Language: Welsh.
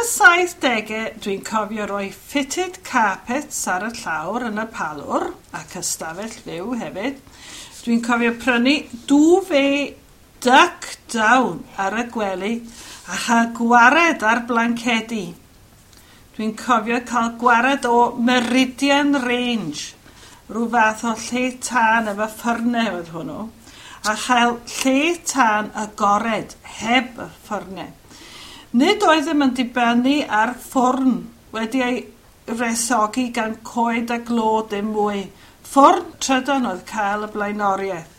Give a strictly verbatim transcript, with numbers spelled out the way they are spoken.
y saithdegau, dwi'n cofio roi fitted carpets ar y llawr yn y palwr, ac ystafell fyw hefyd. Dwi'n cofio prynu duvet duck down ar y gwely a chael gwared ar blancedi. Dwi'n cofio cael gwared o Meridian Range, rhyw fath o lle tân efo ffyrnau oedd hwnnw, a chael lle tân agored heb y ffyrnau. Nid oedd ddim yn dibynnu ar ffwrn wedi ei resogi gan coed a glo dim mwy. Ffwrn trydan oedd cael y blaenoriaeth.